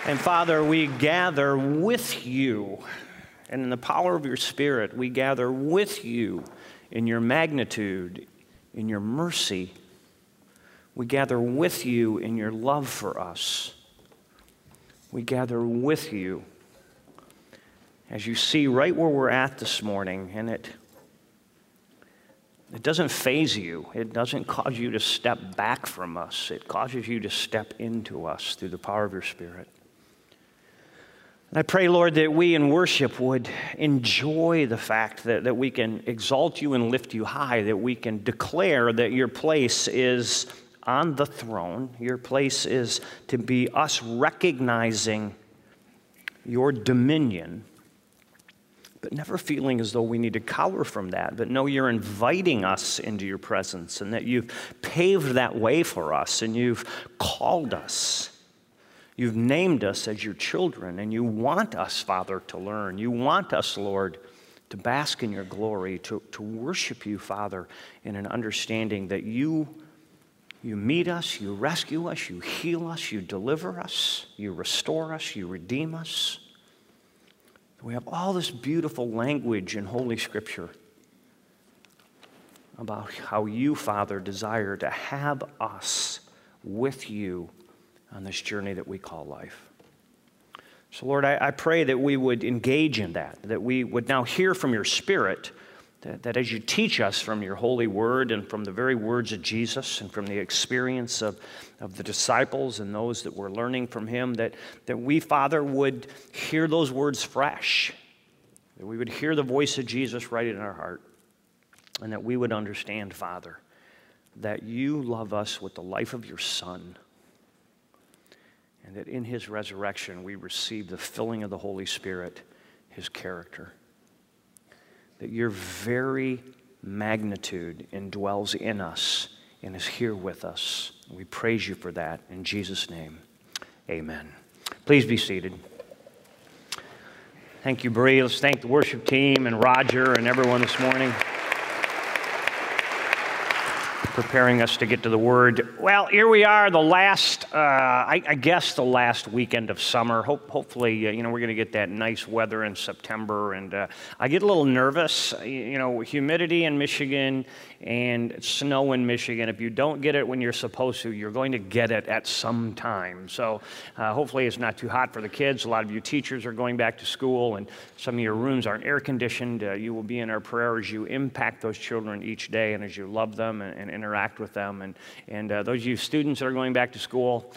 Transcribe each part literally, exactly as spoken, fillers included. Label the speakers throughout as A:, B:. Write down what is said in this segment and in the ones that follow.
A: And Father, we gather with you, and in the power of your Spirit, we gather with you in your magnitude, in your mercy. We gather with you in your love for us. We gather with you as you see right where we're at this morning, and it, it doesn't faze you. It doesn't cause you to step back from us. It causes you to step into us through the power of your Spirit. And I pray, Lord, that we in worship would enjoy the fact that, that we can exalt you and lift you high, that we can declare that your place is on the throne. Your place is to be us recognizing your dominion, but never feeling as though we need to cower from that, but know you're inviting us into your presence and that you've paved that way for us and you've called us. You've named us as your children, and you want us, Father, to learn. You want us, Lord, to bask in your glory, to, to worship you, Father, in an understanding that you, you meet us, you rescue us, you heal us, you deliver us, you restore us, you redeem us. We have all this beautiful language in Holy Scripture about how you, Father, desire to have us with you on this journey that we call life. So, Lord, I, I pray that we would engage in that, that we would now hear from your Spirit, that, that as you teach us from your holy word and from the very words of Jesus and from the experience of, of the disciples and those that were learning from him, that, that we, Father, would hear those words fresh, that we would hear the voice of Jesus right in our heart, and that we would understand, Father, that you love us with the life of your Son, and that in his resurrection we receive the filling of the Holy Spirit, his character. That your very magnitude indwells in us and is here with us. We praise you for that. In Jesus' name, amen. Please be seated. Thank you, Bree. Let's thank the worship team and Roger and everyone this morning, preparing us to get to the Word. Well, here we are, the last, uh, I, I guess the last weekend of summer. Hope, hopefully, uh, you know, we're going to get that nice weather in September. And uh, I get a little nervous, you know, humidity in Michigan and snow in Michigan. If you don't get it when you're supposed to, you're going to get it at some time. So uh, hopefully it's not too hot for the kids. A lot of you teachers are going back to school, and some of your rooms aren't air conditioned. Uh, you will be in our prayer as you impact those children each day and as you love them and, and interact with them. And, and uh, those of you students that are going back to school,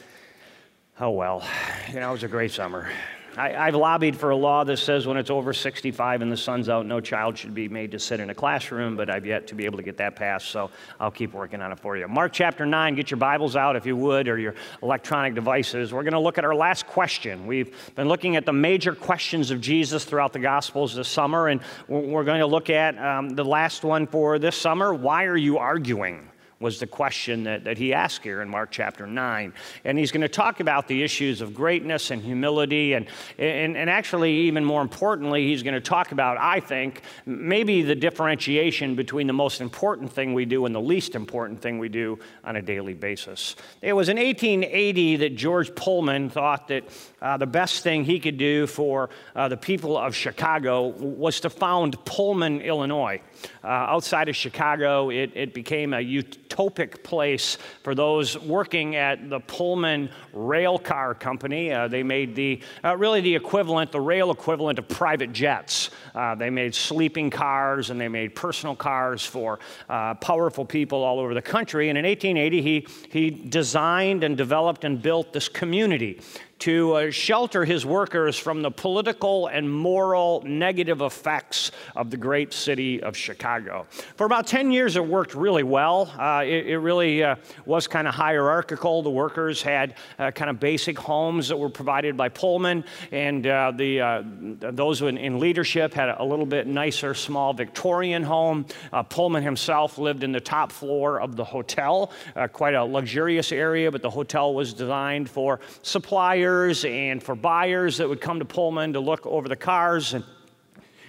A: oh well, you know, it was a great summer. I, I've lobbied for a law that says when it's over sixty-five and the sun's out, no child should be made to sit in a classroom, but I've yet to be able to get that passed, so I'll keep working on it for you. Mark chapter nine, get your Bibles out if you would, or your electronic devices. We're going to look at our last question. We've been looking at the major questions of Jesus throughout the Gospels this summer, and we're going to look at um, the last one for this summer. Why are you arguing? Was the question that, that he asked here in Mark chapter nine. And he's going to talk about the issues of greatness and humility, and, and, and actually, even more importantly, he's going to talk about, I think, maybe the differentiation between the most important thing we do and the least important thing we do on a daily basis. It was in eighteen eighty that George Pullman thought that uh, the best thing he could do for uh, the people of Chicago was to found Pullman, Illinois. Uh, outside of Chicago, it, it became a utopic place for those working at the Pullman Rail Car Company. Uh, they made the uh, really the equivalent, the rail equivalent of private jets. Uh, they made sleeping cars and they made personal cars for uh, powerful people all over the country. And in eighteen eighty, he, he designed and developed and built this community to uh, shelter his workers from the political and moral negative effects of the great city of Chicago. For about ten years, it worked really well. Uh, it, it really uh, was kind of hierarchical. The workers had uh, kind of basic homes that were provided by Pullman, and uh, the uh, those in, in leadership had a little bit nicer, small Victorian home. Uh, Pullman himself lived in the top floor of the hotel, uh, quite a luxurious area, but the hotel was designed for suppliers and for buyers that would come to Pullman to look over the cars. And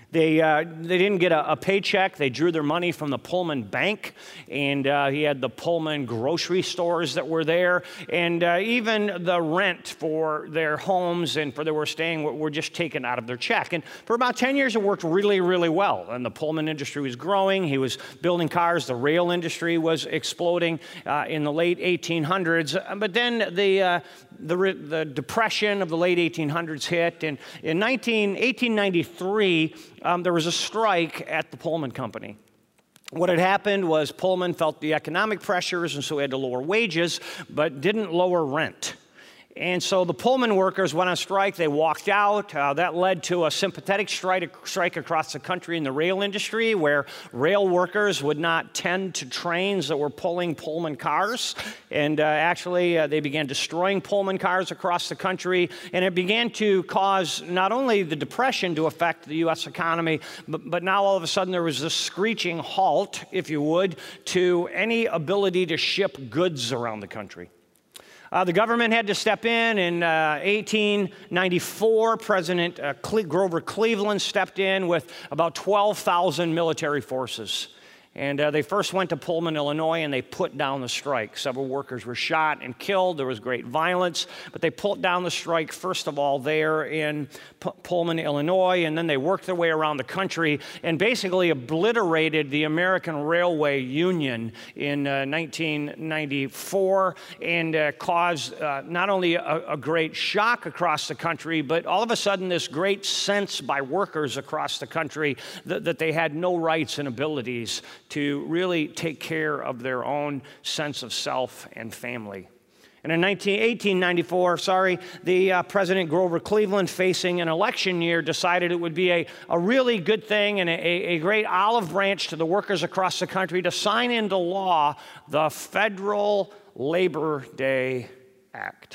A: They, uh, they didn't get a, a paycheck. They drew their money from the Pullman Bank, and uh, he had the Pullman grocery stores that were there, and uh, even the rent for their homes and for they were staying were, were just taken out of their check. And for about ten years, it worked really, really well. And the Pullman industry was growing. He was building cars. The rail industry was exploding uh, in the late eighteen hundreds. But then the, uh, the, the Depression of the late eighteen hundreds hit, and in eighteen ninety-three, Um, there was a strike at the Pullman Company. What had happened was Pullman felt the economic pressures, and so he had to lower wages, but didn't lower rent. And so the Pullman workers went on strike. They walked out. Uh, that led to a sympathetic strike, strike across the country in the rail industry, where rail workers would not tend to trains that were pulling Pullman cars. And uh, actually, uh, they began destroying Pullman cars across the country. And it began to cause not only the Depression to affect the U S economy, but, but now all of a sudden there was this screeching halt, if you would, to any ability to ship goods around the country. Uh, the government had to step in. In uh, eighteen ninety-four, President uh, Cle- Grover Cleveland stepped in with about twelve thousand military forces. And uh, they first went to Pullman, Illinois, and they put down the strike. Several workers were shot and killed. There was great violence. But they put down the strike, first of all, there in P- Pullman, Illinois, and then they worked their way around the country and basically obliterated the American Railway Union in uh, nineteen ninety-four and uh, caused uh, not only a, a great shock across the country, but all of a sudden this great sense by workers across the country that, that they had no rights and abilities to really take care of their own sense of self and family. And in eighteen ninety-four, sorry, the uh, President Grover Cleveland, facing an election year, decided it would be a, a really good thing and a, a great olive branch to the workers across the country to sign into law the Federal Labor Day Act.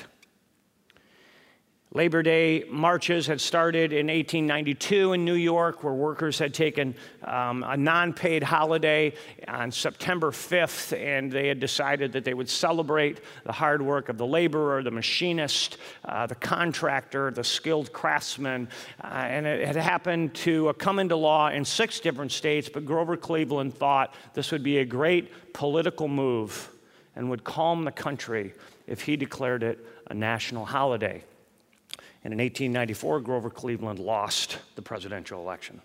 A: Labor Day marches had started in eighteen ninety-two in New York, where workers had taken um, a non-paid holiday on September fifth, and they had decided that they would celebrate the hard work of the laborer, the machinist, uh, the contractor, the skilled craftsman. Uh, and it had happened to uh, come into law in six different states, but Grover Cleveland thought this would be a great political move and would calm the country if he declared it a national holiday. And in eighteen ninety-four, Grover Cleveland lost the presidential election.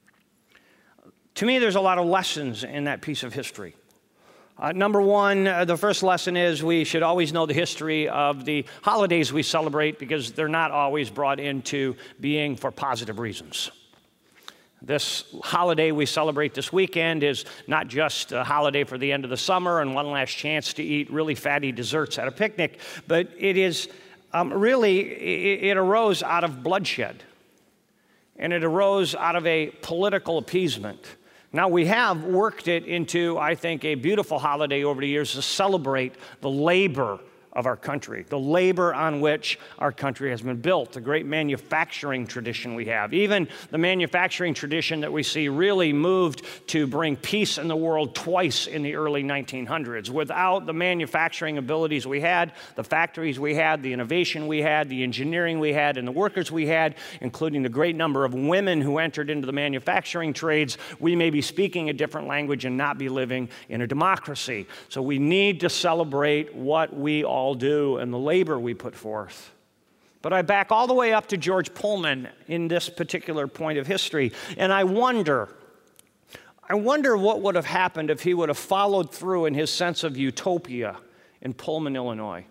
A: To me, there's a lot of lessons in that piece of history. Uh, number one, uh, the first lesson is we should always know the history of the holidays we celebrate, because they're not always brought into being for positive reasons. This holiday we celebrate this weekend is not just a holiday for the end of the summer and one last chance to eat really fatty desserts at a picnic, but it is Um, really, it, it arose out of bloodshed, and it arose out of a political appeasement. Now, we have worked it into, I think, a beautiful holiday over the years to celebrate the labor of our country, the labor on which our country has been built, the great manufacturing tradition we have. Even the manufacturing tradition that we see really moved to bring peace in the world twice in the early nineteen hundreds. Without the manufacturing abilities we had, the factories we had, the innovation we had, the engineering we had, and the workers we had, including the great number of women who entered into the manufacturing trades, we may be speaking a different language and not be living in a democracy. So we need to celebrate what we all do and the labor we put forth. But I back all the way up to George Pullman in this particular point of history, and I wonder, I wonder what would have happened if he would have followed through in his sense of utopia in Pullman, Illinois.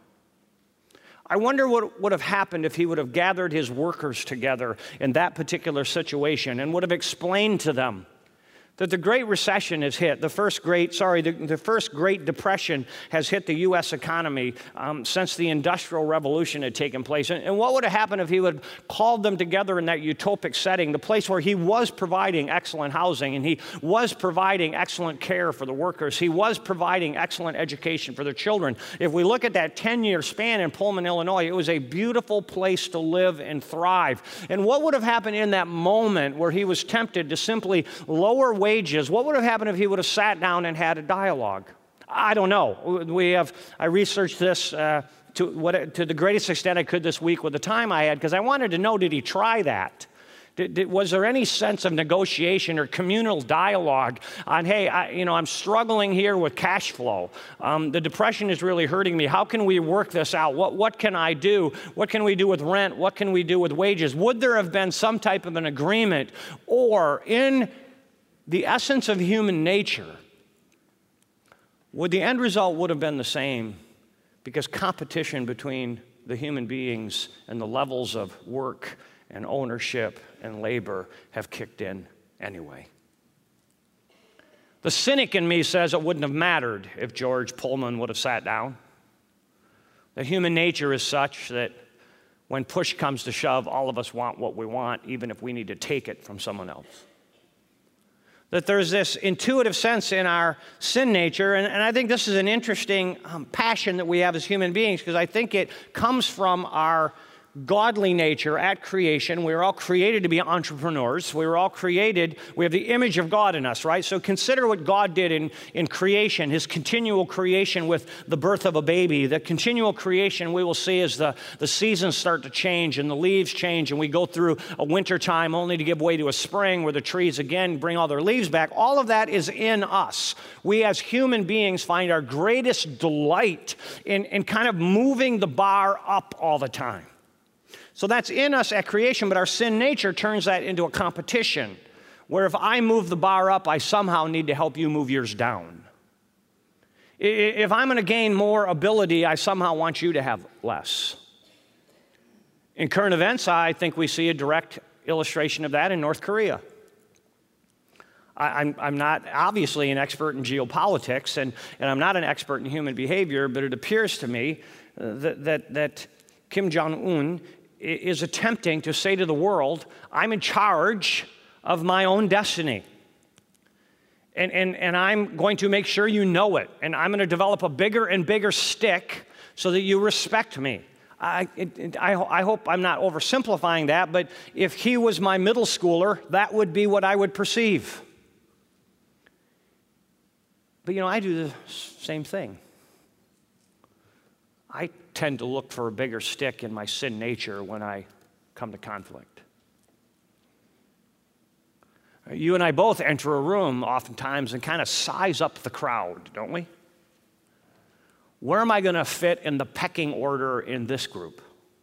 A: I wonder what would have happened if he would have gathered his workers together in that particular situation and would have explained to them that the Great Recession has hit, the first great, sorry, the, the first Great Depression has hit the U S economy um, since the Industrial Revolution had taken place. And, and what would have happened if he would have called them together in that utopic setting, the place where he was providing excellent housing, and he was providing excellent care for the workers, he was providing excellent education for their children. If we look at that ten-year span in Pullman, Illinois, it was a beautiful place to live and thrive. And what would have happened in that moment where he was tempted to simply lower wages, what would have happened if he would have sat down and had a dialogue? I don't know. We have, I researched this uh, to, what, to the greatest extent I could this week with the time I had, because I wanted to know, did he try that? Did, did, was there any sense of negotiation or communal dialogue on, hey, I, you know, I'm struggling here with cash flow. Um, the depression is really hurting me. How can we work this out? What, what can I do? What can we do with rent? What can we do with wages? Would there have been some type of an agreement? Or in the essence of human nature, would the end result would have been the same, because competition between the human beings and the levels of work and ownership and labor have kicked in anyway. The cynic in me says it wouldn't have mattered if George Pullman would have sat down. That human nature is such that when push comes to shove, all of us want what we want, even if we need to take it from someone else. That there's this intuitive sense in our sin nature, and, and I think this is an interesting um, passion that we have as human beings, because I think it comes from our godly nature at creation. We were all created to be entrepreneurs. We were all created, we have the image of God in us, right? So consider what God did in, in creation, his continual creation with the birth of a baby. The continual creation we will see as the, the seasons start to change and the leaves change, and we go through a winter time only to give way to a spring where the trees again bring all their leaves back. All of that is in us. We as human beings find our greatest delight in, in kind of moving the bar up all the time. So that's in us at creation, but our sin nature turns that into a competition, where if I move the bar up, I somehow need to help you move yours down. If I'm going to gain more ability, I somehow want you to have less. In current events, I think we see a direct illustration of that in North Korea. I'm, I'm not obviously an expert in geopolitics, and, and I'm not an expert in human behavior, but it appears to me that, that, that Kim Jong-un is attempting to say to the world, I'm in charge of my own destiny. And, and, and I'm going to make sure you know it. And I'm going to develop a bigger and bigger stick so that you respect me. I, it, it, I, I hope I'm not oversimplifying that, but if he was my middle schooler, that would be what I would perceive. But you know, I do the same thing. I tend to look for a bigger stick in my sin nature when I come to conflict. You and I both enter a room oftentimes and kind of size up the crowd, don't we? Where am I going to fit in the pecking order in this group?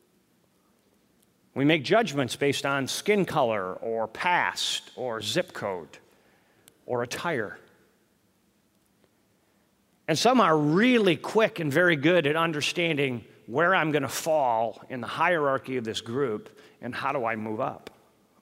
A: We make judgments based on skin color or past or zip code or attire. And some are really quick and very good at understanding where I'm going to fall in the hierarchy of this group and how do I move up.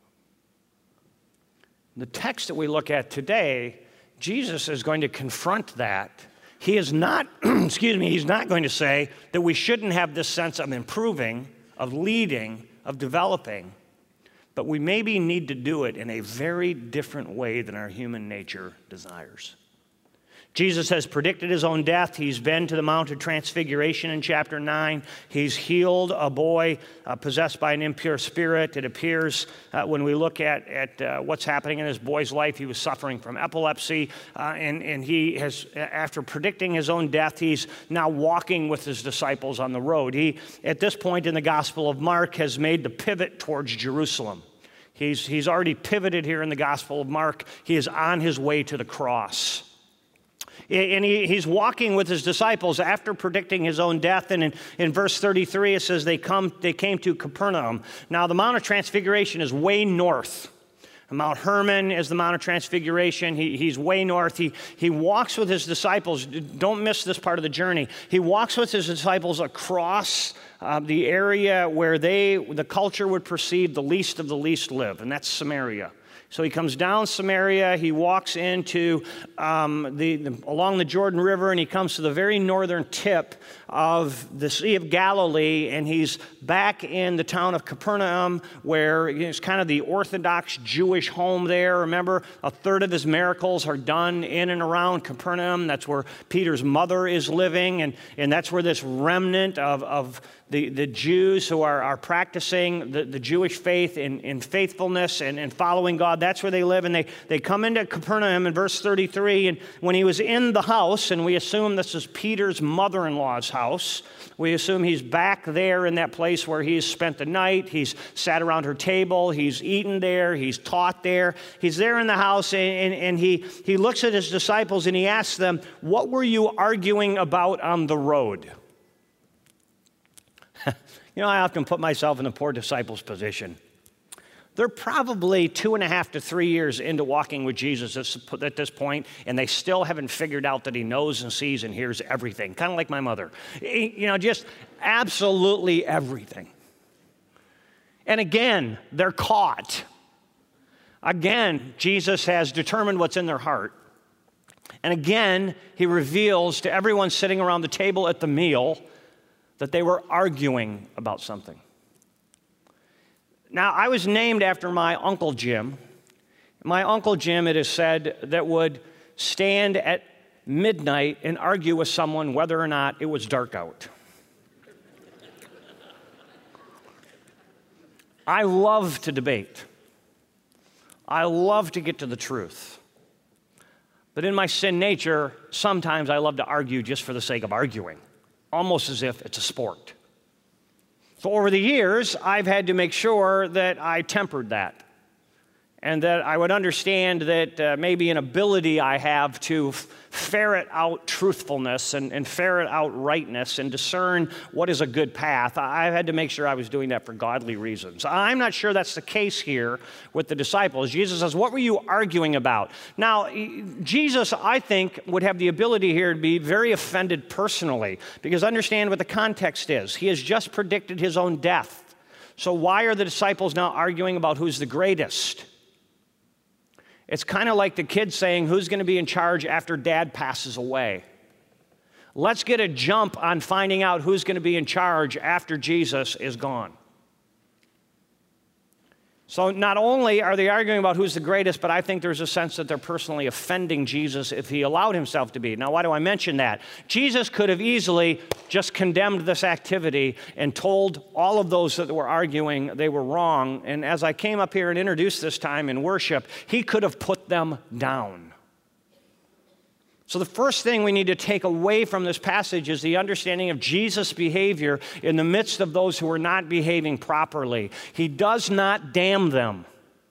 A: The text that we look at today, Jesus is going to confront that. He is not, excuse me, he's not going to say that we shouldn't have this sense of improving, of leading, of developing, but we maybe need to do it in a very different way than our human nature desires. Jesus has predicted his own death. He's been to the Mount of Transfiguration in chapter nine. He's healed a boy uh, possessed by an impure spirit. It appears uh, when we look at, at uh, what's happening in this boy's life, he was suffering from epilepsy, uh, and, and he has, after predicting his own death, he's now walking with his disciples on the road. He, at this point in the Gospel of Mark, has made the pivot towards Jerusalem. He's, he's already pivoted here in the Gospel of Mark. He is on his way to the cross. And he, he's walking with his disciples after predicting his own death. And in, in verse thirty-three, it says they, come, they came to Capernaum. Now, the Mount of Transfiguration is way north. Mount Hermon is the Mount of Transfiguration. He, he's way north. He, he walks with his disciples. Don't miss this part of the journey. He walks with his disciples across uh, the area where they, the culture would perceive the least of the least live, and that's Samaria. So he comes down Samaria, he walks into um, the, the along the Jordan River, and he comes to the very northern tip of the Sea of Galilee, and he's back in the town of Capernaum, where it's kind of the Orthodox Jewish home there. Remember, a third of his miracles are done in and around Capernaum. That's where Peter's mother is living, and, and that's where this remnant of, of the, the Jews who are, are practicing the, the Jewish faith in, in faithfulness and, and following God. That's where they live. And they, they come into Capernaum in verse thirty-three. And when he was in the house, and we assume this is Peter's mother-in-law's house, we assume he's back there in that place where he's spent the night. He's sat around her table. He's eaten there. He's taught there. He's there in the house, and, and, and he, he looks at his disciples, and he asks them, what were you arguing about on the road? You know, I often put myself in the poor disciples' position. They're probably two and a half to three years into walking with Jesus at this point, and they still haven't figured out that he knows and sees and hears everything, kind of like my mother. You know, just absolutely everything. And again, they're caught. Again, Jesus has determined what's in their heart. And again, he reveals to everyone sitting around the table at the meal that they were arguing about something. Now, I was named after my Uncle Jim. My Uncle Jim, it is said, that would stand at midnight and argue with someone whether or not it was dark out. I love to debate. I love to get to the truth. But in my sin nature, sometimes I love to argue just for the sake of arguing, almost as if it's a sport. So over the years, I've had to make sure that I tempered that and that I would understand that uh, maybe an ability I have to f- ferret out truthfulness and, and ferret out rightness and discern what is a good path. I've had to make sure I was doing that for godly reasons. I'm not sure that's the case here with the disciples. Jesus says, what were you arguing about? Now, Jesus, I think, would have the ability here to be very offended personally, because understand what the context is. He has just predicted his own death. So why are the disciples now arguing about who's the greatest? It's kind of like the kids saying, who's going to be in charge after dad passes away? Let's get a jump on finding out who's going to be in charge after Jesus is gone. So not only are they arguing about who's the greatest, but I think there's a sense that they're personally offending Jesus if he allowed himself to be. Now, why do I mention that? Jesus could have easily just condemned this activity and told all of those that were arguing they were wrong. And as I came up here and introduced this time in worship, he could have put them down. So the first thing we need to take away from this passage is the understanding of Jesus' behavior in the midst of those who are not behaving properly. He does not damn them.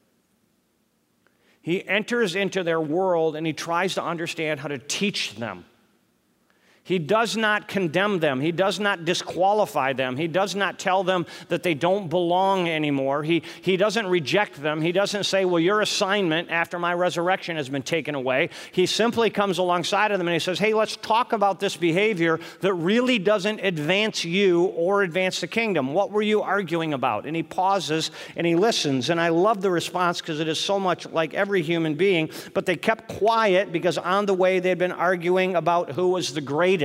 A: He enters into their world and he tries to understand how to teach them. He does not condemn them. He does not disqualify them. He does not tell them that they don't belong anymore. He, he doesn't reject them. He doesn't say, well, your assignment after my resurrection has been taken away. He simply comes alongside of them and he says, hey, let's talk about this behavior that really doesn't advance you or advance the kingdom. What were you arguing about? And he pauses and he listens. And I love the response because it is so much like every human being. But they kept quiet because on the way they'd been arguing about who was the greatest.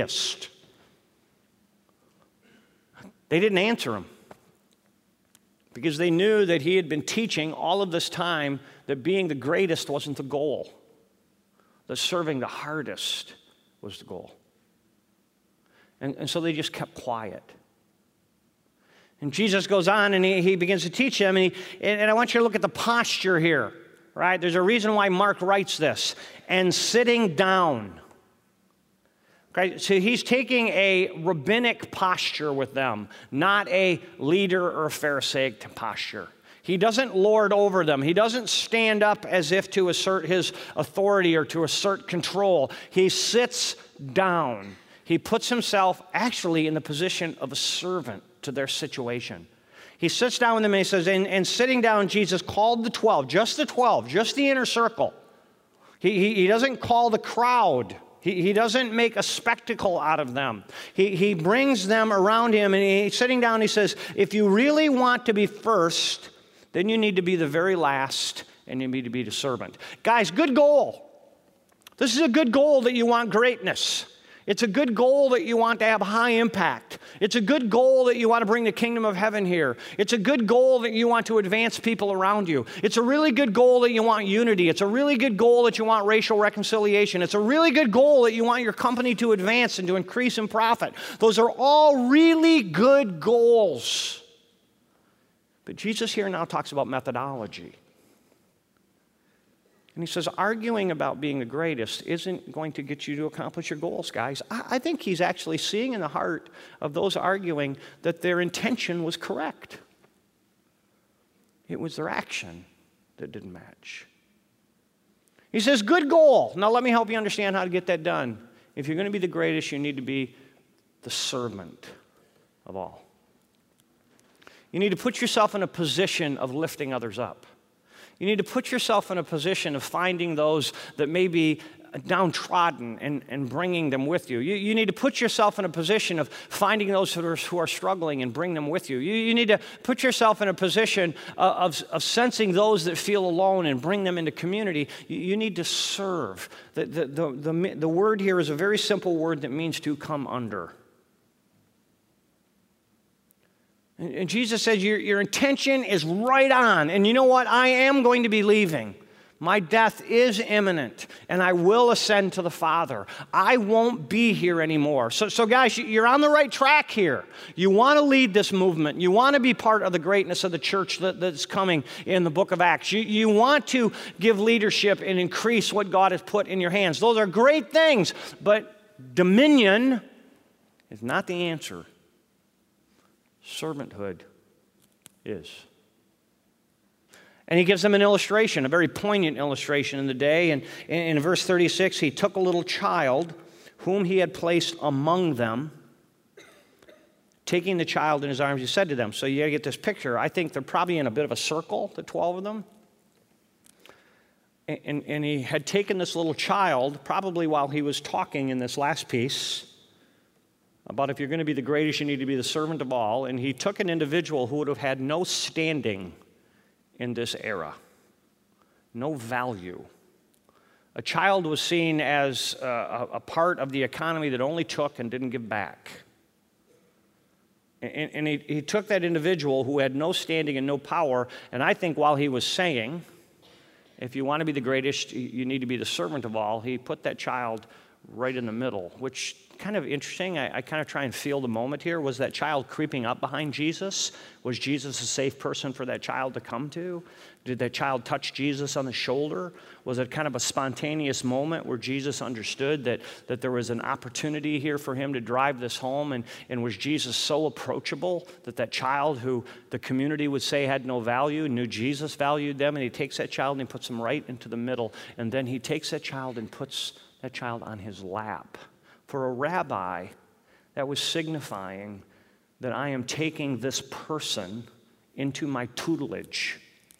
A: They didn't answer him because they knew that he had been teaching all of this time that being the greatest wasn't the goal, that serving the hardest was the goal. And, and so they just kept quiet. And Jesus goes on and he, he begins to teach them, and, he, and, and I want you to look at the posture here, right? There's a reason why Mark writes this. And sitting down. Okay, so he's taking a rabbinic posture with them, not a leader or a Pharisaic posture. He doesn't lord over them. He doesn't stand up as if to assert his authority or to assert control. He sits down. He puts himself actually in the position of a servant to their situation. He sits down with them and he says, and, and sitting down, Jesus called the twelve, just the twelve, just the inner circle. He, he, he doesn't call the crowd. He, he doesn't make a spectacle out of them. He, he brings them around him, and he's sitting down, he says, if you really want to be first, then you need to be the very last, and you need to be the servant. Guys, good goal. This is a good goal that you want greatness. It's a good goal that you want to have high impact. It's a good goal that you want to bring the kingdom of heaven here. It's a good goal that you want to advance people around you. It's a really good goal that you want unity. It's a really good goal that you want racial reconciliation. It's a really good goal that you want your company to advance and to increase in profit. Those are all really good goals. But Jesus here now talks about methodology. And he says, arguing about being the greatest isn't going to get you to accomplish your goals, guys. I, I think he's actually seeing in the heart of those arguing that their intention was correct. It was their action that didn't match. He says, good goal. Now let me help you understand how to get that done. If you're going to be the greatest, you need to be the servant of all. You need to put yourself in a position of lifting others up. You need to put yourself in a position of finding those that may be downtrodden and, and bringing them with you. you. You need to put yourself in a position of finding those who are, who are struggling and bring them with you. You, you need to put yourself in a position of, of, of sensing those that feel alone and bring them into community. You, you need to serve. The, the, the, the, the word here is a very simple word that means to come under. And Jesus says, your, your intention is right on. And you know what? I am going to be leaving. My death is imminent, and I will ascend to the Father. I won't be here anymore. So, so guys, you're on the right track here. You want to lead this movement. You want to be part of the greatness of the church that, that's coming in the book of Acts. You, you want to give leadership and increase what God has put in your hands. Those are great things, but dominion is not the answer. Servanthood is. And he gives them an illustration, a very poignant illustration in the day. And in verse thirty-six, he took a little child whom he had placed among them. Taking the child in his arms, he said to them, so you got to get this picture. I think they're probably in a bit of a circle, the twelve of them. And, and, and he had taken this little child, probably while he was talking in this last piece, about if you're going to be the greatest, you need to be the servant of all. And he took an individual who would have had no standing in this era, no value. A child was seen as a, a part of the economy that only took and didn't give back. And, and he, he took that individual who had no standing and no power, and I think while he was saying, if you want to be the greatest, you need to be the servant of all, he put that child right in the middle, which kind of interesting. I, I kind of try and feel the moment here. Was that child creeping up behind Jesus? Was Jesus a safe person for that child to come to? Did that child touch Jesus on the shoulder? Was it kind of a spontaneous moment where Jesus understood that, that there was an opportunity here for him to drive this home? And, and was Jesus so approachable that that child who the community would say had no value knew Jesus valued them? And he takes that child and he puts them right into the middle. And then he takes that child and puts that child on his lap. For a rabbi, that was signifying that I am taking this person into my tutelage.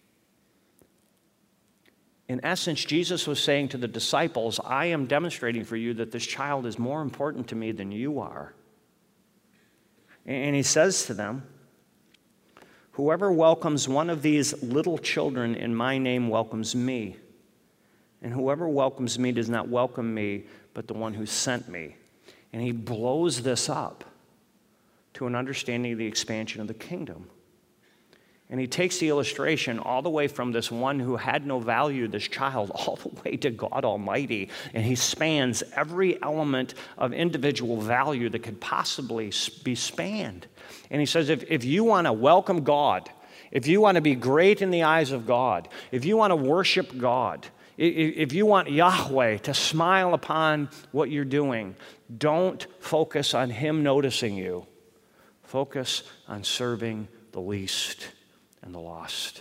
A: In essence, Jesus was saying to the disciples, I am demonstrating for you that this child is more important to me than you are. And he says to them, whoever welcomes one of these little children in my name welcomes me. And whoever welcomes me does not welcome me, but the one who sent me. And he blows this up to an understanding of the expansion of the kingdom. And he takes the illustration all the way from this one who had no value, this child, all the way to God Almighty. And he spans every element of individual value that could possibly be spanned. And he says, if, if you want to welcome God, if you want to be great in the eyes of God, if you want to worship God, if you want Yahweh to smile upon what you're doing, don't focus on him noticing you. Focus on serving the least and the lost.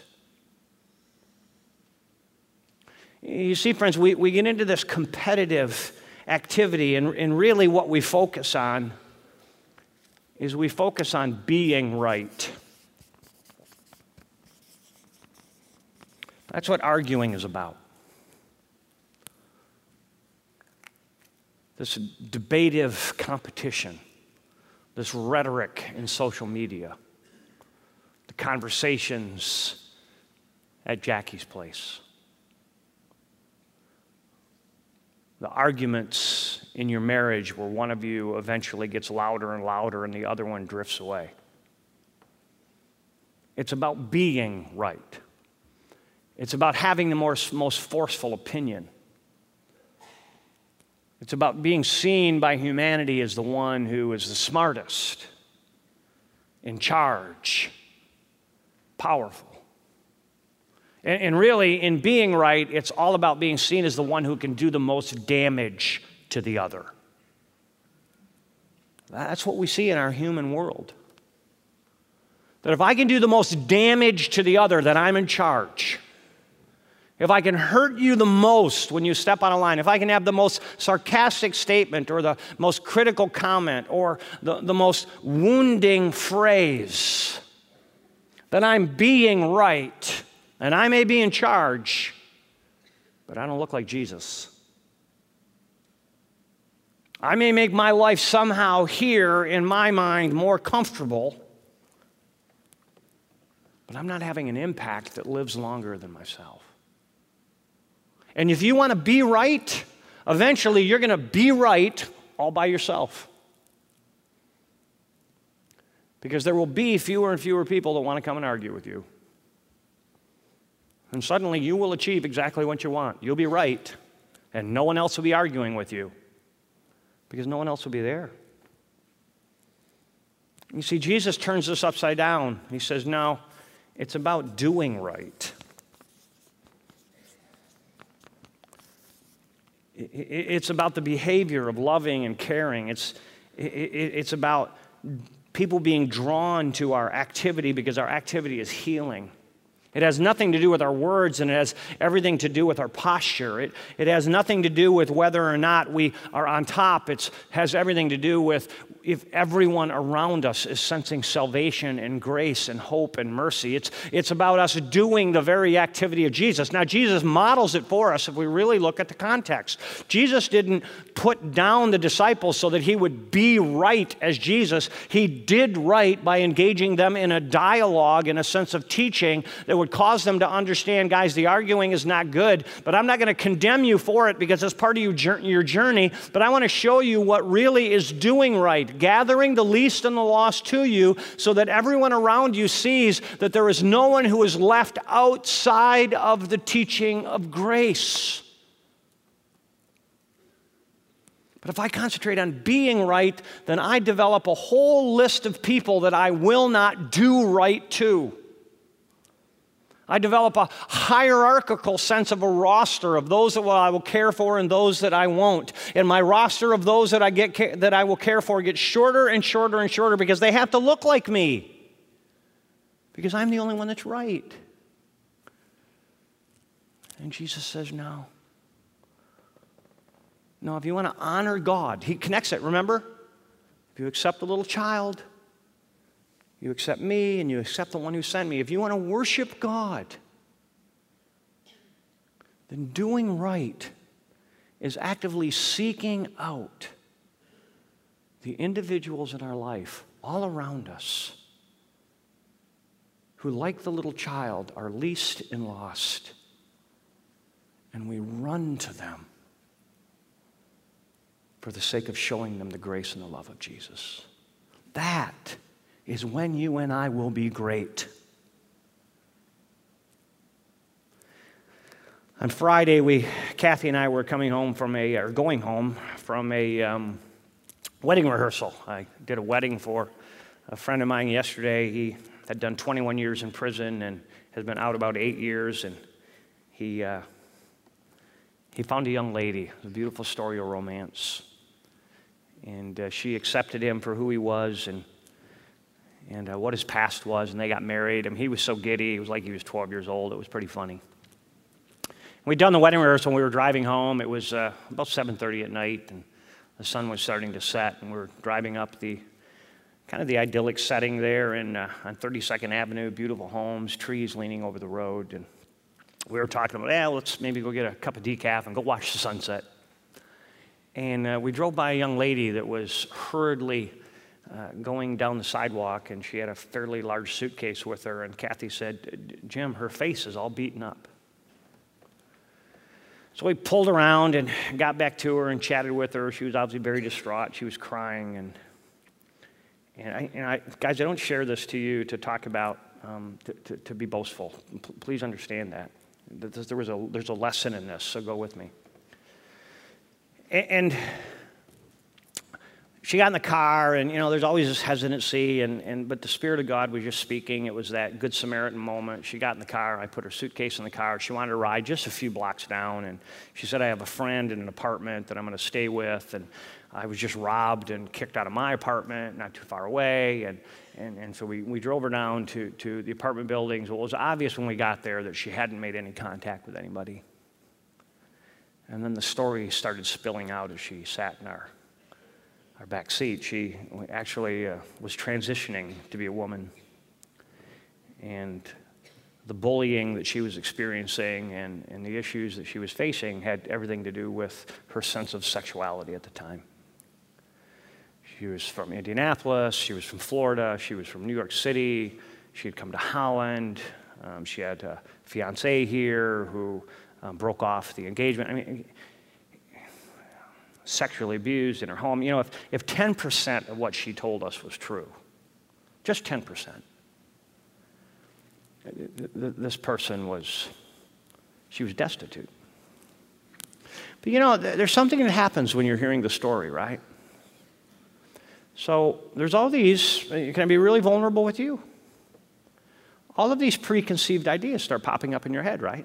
A: You see, friends, we, we get into this competitive activity, and, and really what we focus on is we focus on being right. That's what arguing is about. This debative competition, this rhetoric in social media, the conversations at Jackie's place. the arguments in your marriage where one of you eventually gets louder and louder and the other one drifts away. It's about being right. It's about having the most, most forceful opinion. It's about being seen by humanity as the one who is the smartest, in charge, powerful. And, and really, in being right, it's all about being seen as the one who can do the most damage to the other. That's what we see in our human world. That if I can do the most damage to the other, then I'm in charge. If I can hurt you the most when you step on a line, if I can have the most sarcastic statement or the most critical comment or the, the most wounding phrase, then I'm being right. And I may be in charge, but I don't look like Jesus. I may make my life somehow here, in my mind, more comfortable, but I'm not having an impact that lives longer than myself. And if you want to be right, eventually you're going to be right all by yourself. Because there will be fewer and fewer people that want to come and argue with you. And suddenly you will achieve exactly what you want. You'll be right, and no one else will be arguing with you because no one else will be there. You see, Jesus turns this upside down. He says, no, it's about doing right. It's about the behavior of loving and caring. It's, it's about people being drawn to our activity because our activity is healing. It has nothing to do with our words, and it has everything to do with our posture. It, it has nothing to do with whether or not we are on top. It has everything to do with if everyone around us is sensing salvation and grace and hope and mercy. It's, it's about us doing the very activity of Jesus. Now, Jesus models it for us if we really look at the context. Jesus didn't put down the disciples so that he would be right as Jesus. He did right by engaging them in a dialogue, in a sense of teaching that would cause them to understand, guys, the arguing is not good, but I'm not going to condemn you for it because it's part of your journey, but I want to show you what really is doing right, gathering the least and the lost to you so that everyone around you sees that there is no one who is left outside of the teaching of grace. But if I concentrate on being right, then I develop a whole list of people that I will not do right to. I develop a hierarchical sense of a roster of those that I will care for and those that I won't. And my roster of those that I get that I will care for gets shorter and shorter and shorter because they have to look like me. Because I'm the only one that's right. And Jesus says, no. No, if you want to honor God, he connects it, remember? If you accept a little child, you accept me, and you accept the one who sent me. If you want to worship God, then doing right is actively seeking out the individuals in our life, all around us, who, like the little child, are least and lost, and we run to them for the sake of showing them the grace and the love of Jesus. That is when you and I will be great. On Friday, we, Kathy and I were coming home from a, or going home from a um, wedding rehearsal. I did a wedding for a friend of mine yesterday. He had done twenty-one years in prison and has been out about eight years. And he uh, he found a young lady. It was a beautiful story of romance. And uh, she accepted him for who he was and and uh, what his past was, and they got married. I mean, he was so giddy. It was like he was twelve years old. It was pretty funny. We'd done the wedding rehearsal when we were driving home. It was uh, about seven thirty at night, and the sun was starting to set, and we were driving up the kind of the idyllic setting there in, uh, on thirty-second Avenue, beautiful homes, trees leaning over the road, and we were talking about, yeah, let's maybe go get a cup of decaf and go watch the sunset. And uh, we drove by a young lady that was hurriedly uh, going down the sidewalk, and she had a fairly large suitcase with her, and Kathy said, Jim, her face is all beaten up. So we pulled around and got back to her and chatted with her. She was obviously very distraught. She was crying. And, and, I, and I, guys, I don't share this to you to talk about, um, to, to, to be boastful. P- please understand that. There was a, there's a lesson in this, so go with me. And, and she got in the car, and, you know, there's always this hesitancy, and, and but the Spirit of God was just speaking. It was that Good Samaritan moment. She got in the car. I put her suitcase in the car. She wanted to ride just a few blocks down, and she said, I have a friend in an apartment that I'm going to stay with, and I was just robbed and kicked out of my apartment not too far away, and, and, and so we, we drove her down to, to the apartment buildings. Well, it was obvious when we got there that she hadn't made any contact with anybody. And then the story started spilling out as she sat in our our back seat. She actually uh, was transitioning to be a woman. And the bullying that she was experiencing and, and the issues that she was facing had everything to do with her sense of sexuality at the time. She was from Indianapolis, she was from Florida, she was from New York City, she had come to Holland, um, she had a fiance here who um, broke off the engagement. I mean, sexually abused in her home. You know, if, if ten percent of what she told us was true, just ten percent, this person was, she was destitute. But you know, there's something that happens when you're hearing the story, right? So there's all these, can I be really vulnerable with you? All of these preconceived ideas start popping up in your head, right?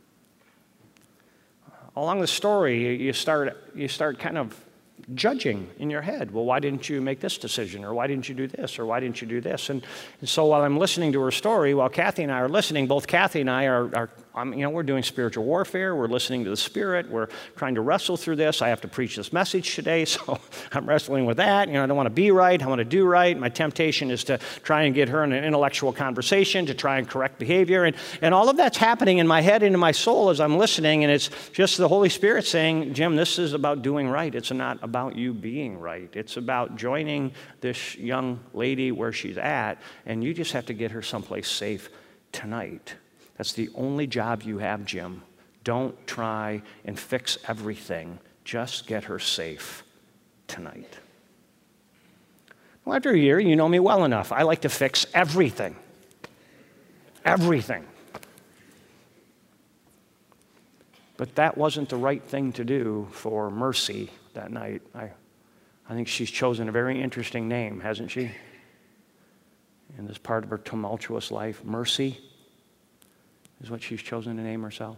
A: Along the story, you start, you start kind of judging in your head. Well, why didn't you make this decision? Or why didn't you do this? Or why didn't you do this? And, and so while I'm listening to her story, while Kathy and I are listening, both Kathy and I are, are um, you know, we're doing spiritual warfare. We're listening to the Spirit. We're trying to wrestle through this. I have to preach this message today, so I'm wrestling with that. You know, I don't want to be right. I want to do right. My temptation is to try and get her in an intellectual conversation, to try and correct behavior. And, and all of that's happening in my head and in my soul as I'm listening, and it's just the Holy Spirit saying, Jim, this is about doing right. It's not about you being right. It's about joining this young lady where she's at, and you just have to get her someplace safe tonight. That's the only job you have, Jim. Don't try and fix everything. Just get her safe tonight. Well, after a year, you know me well enough. I like to fix everything. Everything. But that wasn't the right thing to do for Mercy that night. I, I think she's chosen a very interesting name, hasn't she? In this part of her tumultuous life, Mercy is what she's chosen to name herself.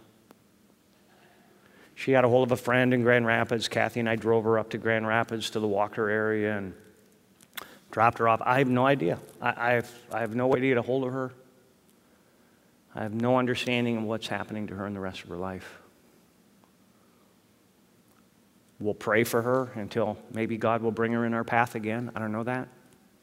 A: She had a hold of a friend in Grand Rapids. Kathy and I drove her up to Grand Rapids to the Walker area and dropped her off. I have no idea. I, I, have, I have no way to get a hold of her. I have no understanding of what's happening to her in the rest of her life. We'll pray for her until maybe God will bring her in our path again. I don't know that.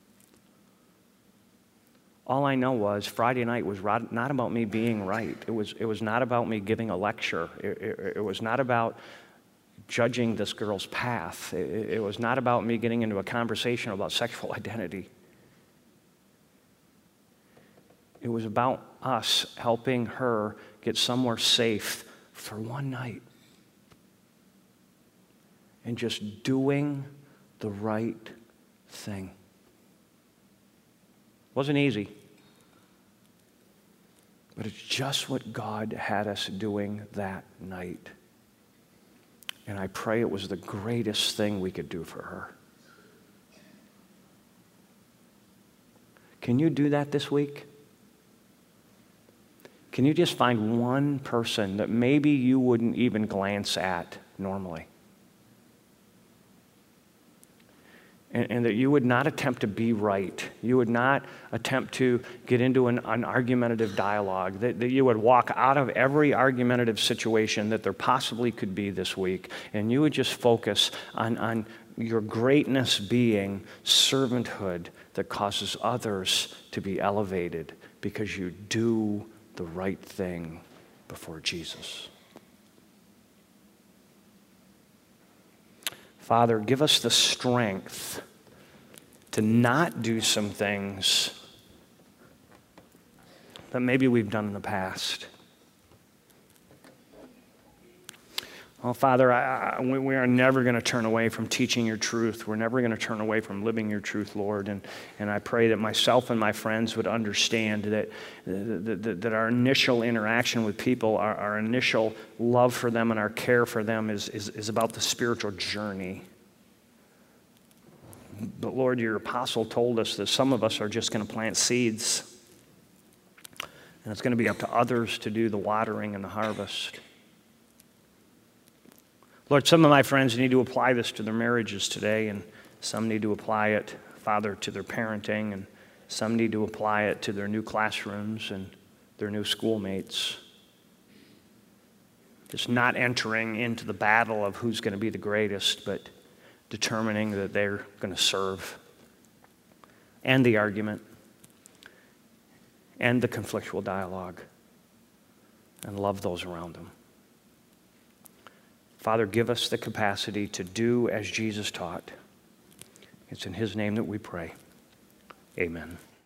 A: All I know was Friday night was not about me being right. It was, it was not about me giving a lecture. It, it, it was not about judging this girl's path. It, it was not about me getting into a conversation about sexual identity. It was about us helping her get somewhere safe for one night. And just doing the right thing. Wasn't easy. But it's just what God had us doing that night. And I pray it was the greatest thing we could do for her. Can you do that this week? Can you just find one person that maybe you wouldn't even glance at normally? And, and that you would not attempt to be right. You would not attempt to get into an, an argumentative dialogue. That, that you would walk out of every argumentative situation that there possibly could be this week. And you would just focus on, on your greatness being servanthood that causes others to be elevated because you do the right thing before Jesus. Father, give us the strength to not do some things that maybe we've done in the past. Oh, Father, I, I, we we are never going to turn away from teaching your truth. We're never going to turn away from living your truth, Lord. And, and I pray that myself and my friends would understand that, that, that, that our initial interaction with people, our, our initial love for them and our care for them is, is, is about the spiritual journey. But Lord, your apostle told us that some of us are just going to plant seeds. And it's going to be up to others to do the watering and the harvest. Lord, some of my friends need to apply this to their marriages today, and some need to apply it, Father, to their parenting, and some need to apply it to their new classrooms and their new schoolmates. Just not entering into the battle of who's going to be the greatest, but determining that they're going to serve. And the argument. And the conflictual dialogue. And love those around them. Father, give us the capacity to do as Jesus taught. It's in his name that we pray. Amen.